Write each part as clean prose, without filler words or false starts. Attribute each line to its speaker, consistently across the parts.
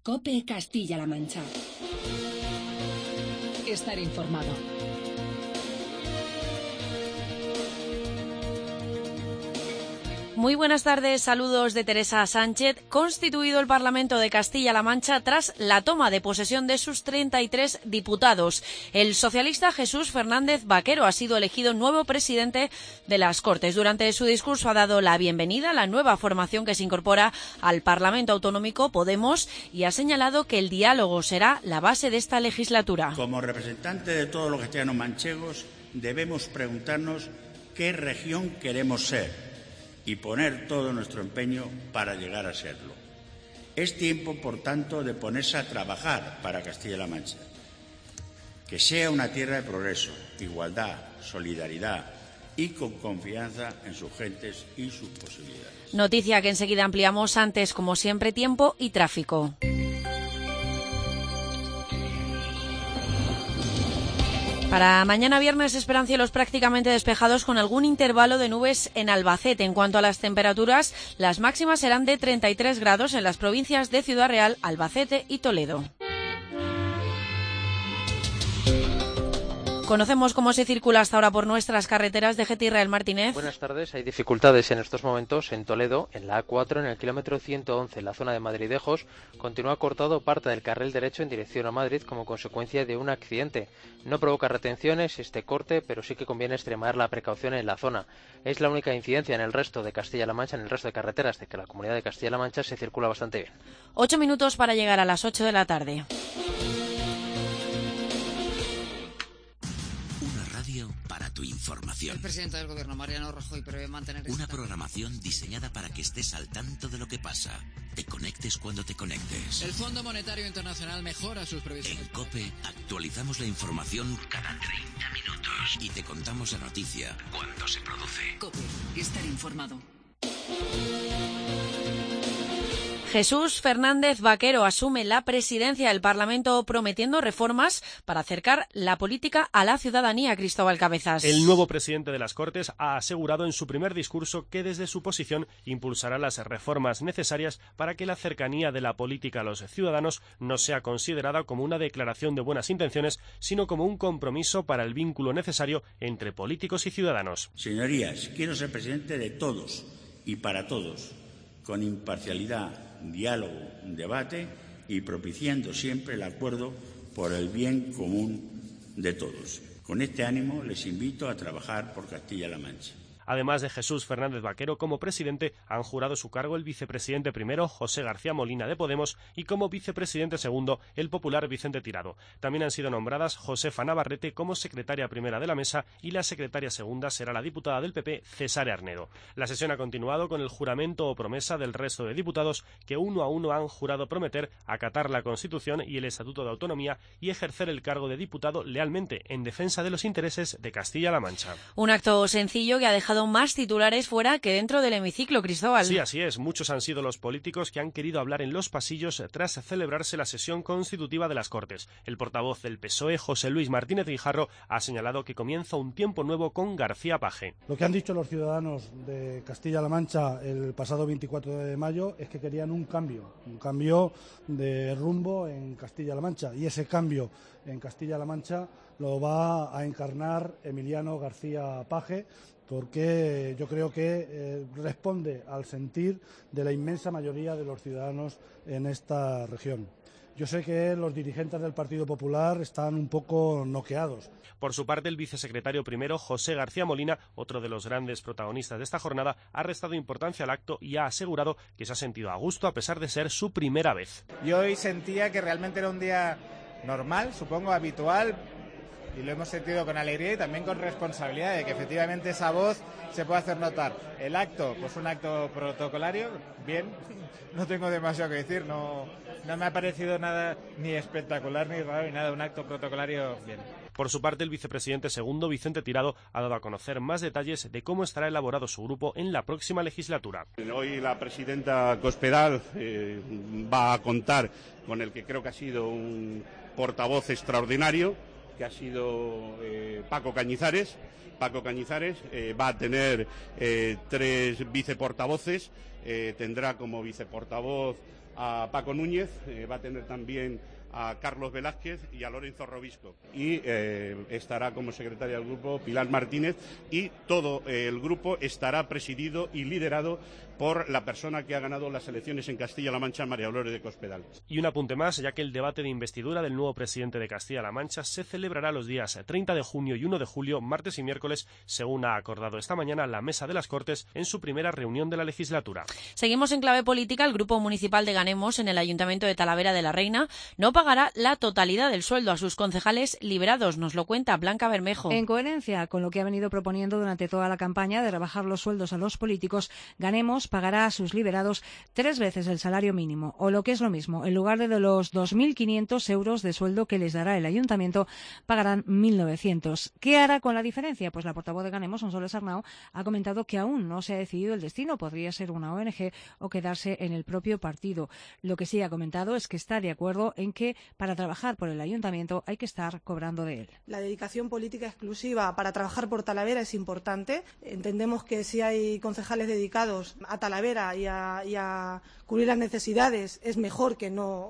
Speaker 1: COPE Castilla-La Mancha.
Speaker 2: Estar informado.
Speaker 3: Muy buenas tardes, saludos de Teresa Sánchez. Constituido el Parlamento de Castilla-La Mancha tras la toma de posesión de sus 33 diputados. El socialista Jesús Fernández Vaquero ha sido elegido nuevo presidente de las Cortes. Durante su discurso ha dado la bienvenida a la nueva formación que se incorpora al Parlamento Autonómico, Podemos, y ha señalado que el diálogo será la base de esta legislatura.
Speaker 4: Como representante de todos los castellanos manchegos, debemos preguntarnos qué región queremos ser y poner todo nuestro empeño para llegar a serlo. Es tiempo, por tanto, de ponerse a trabajar para Castilla-La Mancha. Que sea una tierra de progreso, igualdad, solidaridad y con confianza en sus gentes y sus posibilidades.
Speaker 3: Noticia que enseguida ampliamos. Antes, como siempre, tiempo y tráfico. Para mañana viernes esperan cielos prácticamente despejados con algún intervalo de nubes en Albacete. En cuanto a las temperaturas, las máximas serán de 33 grados en las provincias de Ciudad Real, Albacete y Toledo. Conocemos cómo se circula hasta ahora por nuestras carreteras. de Israel Martínez.
Speaker 5: Buenas tardes. Hay dificultades en estos momentos en Toledo, en la A4, en el kilómetro 111, en la zona de Madridejos. Continúa cortado parte del carril derecho en dirección a Madrid como consecuencia de un accidente. No provoca retenciones este corte, pero sí que conviene extremar la precaución en la zona. Es la única incidencia en el resto de Castilla-La Mancha, en el resto de carreteras de que la comunidad de Castilla-La Mancha se circula bastante bien.
Speaker 3: 8 minutos para llegar a las 8 de la tarde.
Speaker 6: Para tu información.
Speaker 7: El presidente del gobierno, Mariano Rajoy, prevé mantener
Speaker 6: una programación diseñada para que estés al tanto de lo que pasa. Te conectes cuando te conectes.
Speaker 7: El Fondo Monetario Internacional mejora sus previsiones.
Speaker 6: En COPE actualizamos la información cada 30 minutos y te contamos la noticia cuando se produce.
Speaker 2: COPE, estar informado.
Speaker 3: Jesús Fernández Vaquero asume la presidencia del Parlamento prometiendo reformas para acercar la política a la ciudadanía. Cristóbal Cabezas.
Speaker 8: El nuevo presidente de las Cortes ha asegurado en su primer discurso que desde su posición impulsará las reformas necesarias para que la cercanía de la política a los ciudadanos no sea considerada como una declaración de buenas intenciones, sino como un compromiso para el vínculo necesario entre políticos y ciudadanos.
Speaker 4: Señorías, quiero ser presidente de todos y para todos, con imparcialidad, diálogo, debate y propiciando siempre el acuerdo por el bien común de todos. Con este ánimo les invito a trabajar por Castilla-La Mancha.
Speaker 8: Además de Jesús Fernández Vaquero como presidente, han jurado su cargo el vicepresidente primero, José García Molina de Podemos, y como vicepresidente segundo, el popular Vicente Tirado. También han sido nombradas Josefa Navarrete como secretaria primera de la mesa y la secretaria segunda será la diputada del PP, Cesare Arnedo. La sesión ha continuado con el juramento o promesa del resto de diputados que uno a uno han jurado prometer acatar la Constitución y el Estatuto de Autonomía y ejercer el cargo de diputado lealmente en defensa de los intereses de Castilla-La Mancha.
Speaker 3: Un acto sencillo que ha dejado más titulares fuera que dentro del hemiciclo, Cristóbal.
Speaker 8: Sí, así es. Muchos han sido los políticos que han querido hablar en los pasillos tras celebrarse la sesión constitutiva de las Cortes. El portavoz del PSOE, José Luis Martínez Guijarro, ha señalado que comienza un tiempo nuevo con García Paje.
Speaker 9: Lo que han dicho los ciudadanos de Castilla-La Mancha el pasado 24 de mayo es que querían un cambio de rumbo en Castilla-La Mancha, y ese cambio en Castilla-La Mancha lo va a encarnar Emiliano García Paje, porque yo creo que responde al sentir de la inmensa mayoría de los ciudadanos en esta región. Yo sé que los dirigentes del Partido Popular están un poco noqueados.
Speaker 8: Por su parte, el vicesecretario primero, José García Molina, otro de los grandes protagonistas de esta jornada, ha restado importancia al acto y ha asegurado que se ha sentido a gusto a pesar de ser su primera vez.
Speaker 10: Yo hoy sentía que realmente era un día normal, supongo habitual, y lo hemos sentido con alegría y también con responsabilidad de que efectivamente esa voz se puede hacer notar. El acto, pues un acto protocolario, bien, no tengo demasiado que decir, no me ha parecido nada ni espectacular ni raro ni nada, un acto protocolario bien.
Speaker 8: Por su parte, el vicepresidente segundo, Vicente Tirado, ha dado a conocer más detalles de cómo estará elaborado su grupo en la próxima legislatura.
Speaker 11: Hoy la presidenta Cospedal va a contar con el que creo que ha sido un portavoz extraordinario, que ha sido Paco Cañizares. Paco Cañizares va a tener 3 viceportavoces, tendrá como viceportavoz a Paco Núñez, va a tener también a Carlos Velázquez y a Lorenzo Robisco. Y estará como secretaria del grupo Pilar Martínez, y todo el grupo estará presidido y liderado por la persona que ha ganado las elecciones en Castilla-La Mancha, María Dolores de Cospedal.
Speaker 8: Y un apunte más, ya que el debate de investidura del nuevo presidente de Castilla-La Mancha se celebrará los días 30 de junio y 1 de julio, martes y miércoles, según ha acordado esta mañana la Mesa de las Cortes en su primera reunión de la legislatura.
Speaker 3: Seguimos en clave política. El Grupo Municipal de Ganemos en el Ayuntamiento de Talavera de la Reina no pagará la totalidad del sueldo a sus concejales liberados. Nos lo cuenta Blanca Bermejo.
Speaker 1: En coherencia con lo que ha venido proponiendo durante toda la campaña de rebajar los sueldos a los políticos, Ganemos pagará a sus liberados 3 veces el salario mínimo, o lo que es lo mismo, en lugar de los 2.500 euros de sueldo que les dará el ayuntamiento, pagarán 1.900. ¿Qué hará con la diferencia? Pues la portavoz de Ganemos, Sonsoles Arnau, ha comentado que aún no se ha decidido el destino. Podría ser una ONG o quedarse en el propio partido. Lo que sí ha comentado es que está de acuerdo en que para trabajar por el ayuntamiento hay que estar cobrando de él.
Speaker 12: La dedicación política exclusiva para trabajar por Talavera es importante. Entendemos que si hay concejales dedicados a Talavera y a cubrir las necesidades, es mejor que no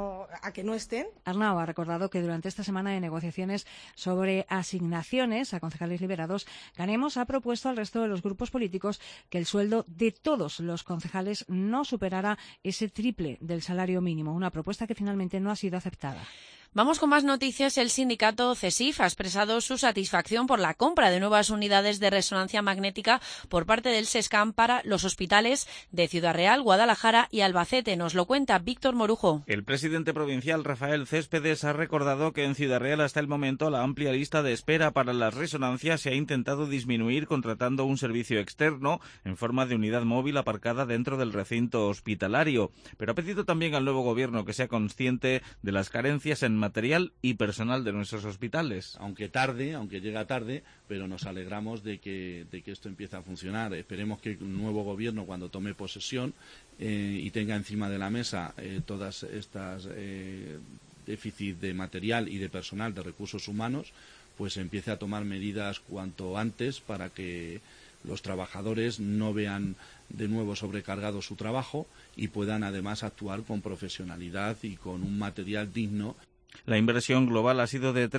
Speaker 12: estén.
Speaker 1: Arnau ha recordado que durante esta semana de negociaciones sobre asignaciones a concejales liberados, Ganemos ha propuesto al resto de los grupos políticos que el sueldo de todos los concejales no superara ese triple del salario mínimo, una propuesta que finalmente no ha sido aceptada.
Speaker 3: Vamos con más noticias. El sindicato CESIF ha expresado su satisfacción por la compra de nuevas unidades de resonancia magnética por parte del SESCAM para los hospitales de Ciudad Real, Guadalajara y Albacete. Nos lo cuenta Víctor Morujo.
Speaker 13: El presidente provincial Rafael Céspedes ha recordado que en Ciudad Real hasta el momento la amplia lista de espera para las resonancias se ha intentado disminuir contratando un servicio externo en forma de unidad móvil aparcada dentro del recinto hospitalario. Pero ha pedido también al nuevo gobierno que sea consciente de las carencias en material y personal de nuestros hospitales.
Speaker 14: Aunque llega tarde, pero nos alegramos de que esto empiece a funcionar. Esperemos que el nuevo gobierno, cuando tome posesión y tenga encima de la mesa todas estas déficits de material y de personal, de recursos humanos, pues empiece a tomar medidas cuanto antes para que los trabajadores no vean de nuevo sobrecargado su trabajo y puedan además actuar con profesionalidad y con un material digno.
Speaker 13: La inversión global ha sido de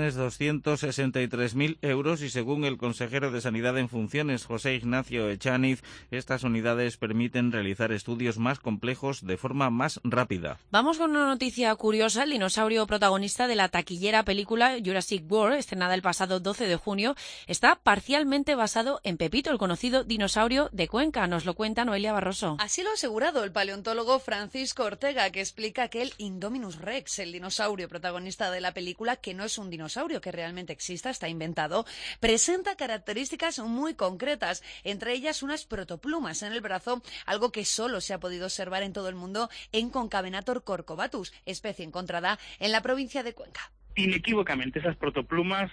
Speaker 13: 3.263.000 euros y según el consejero de Sanidad en funciones, José Ignacio Echaniz, estas unidades permiten realizar estudios más complejos de forma más rápida.
Speaker 3: Vamos con una noticia curiosa. El dinosaurio protagonista de la taquillera película Jurassic World, estrenada el pasado 12 de junio, está parcialmente basado en Pepito, el conocido dinosaurio de Cuenca. Nos lo cuenta Noelia Barroso.
Speaker 15: Así lo ha asegurado el paleontólogo Francisco Ortega, que explica que el Indominus Rex, el dinosaurio protagonista de la película, que no es un dinosaurio que realmente exista, está inventado, presenta características muy concretas, entre ellas unas protoplumas en el brazo, algo que solo se ha podido observar en todo el mundo en Concavenator corcovatus, especie encontrada en la provincia de Cuenca.
Speaker 16: Inequívocamente, esas protoplumas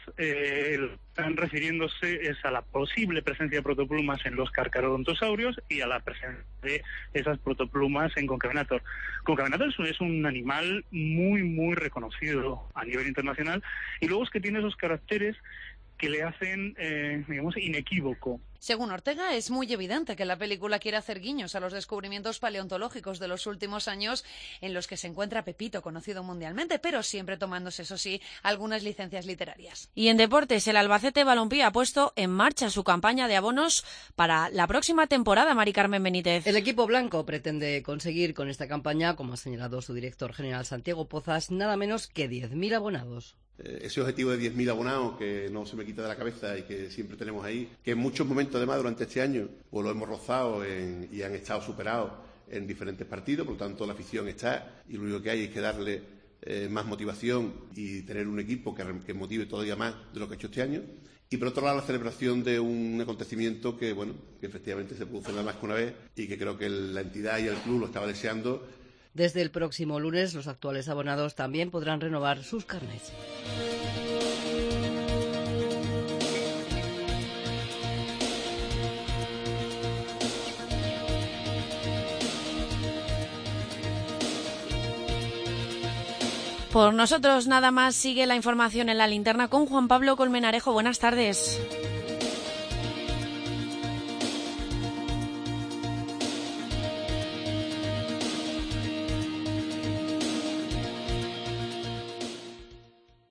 Speaker 16: están refiriéndose a la posible presencia de protoplumas en los carcharodontosaurios y a la presencia de esas protoplumas en Concavenator. Concavenator es un animal muy, muy reconocido a nivel internacional y luego es que tiene esos caracteres que le hacen, inequívoco.
Speaker 15: Según Ortega, es muy evidente que la película quiere hacer guiños a los descubrimientos paleontológicos de los últimos años en los que se encuentra Pepito, conocido mundialmente, pero siempre tomándose, eso sí, algunas licencias literarias.
Speaker 3: Y en deportes, el Albacete Balompié ha puesto en marcha su campaña de abonos para la próxima temporada, Mari Carmen Benítez.
Speaker 17: El equipo blanco pretende conseguir con esta campaña, como ha señalado su director general Santiago Pozas, nada menos que 10.000 abonados.
Speaker 18: Ese objetivo de 10.000 abonados que no se me quita de la cabeza y que siempre tenemos ahí, que en muchos momentos además durante este año pues lo hemos rozado y han estado superados en diferentes partidos, por lo tanto la afición está y lo único que hay es que darle más motivación y tener un equipo que motive todavía más de lo que ha hecho este año. Y por otro lado la celebración de un acontecimiento que efectivamente se produce nada más que una vez y que creo que la entidad y el club lo estaba deseando.
Speaker 17: Desde el próximo lunes, los actuales abonados también podrán renovar sus carnets.
Speaker 3: Por nosotros nada más. Sigue la información en la linterna con Juan Pablo Colmenarejo. Buenas tardes.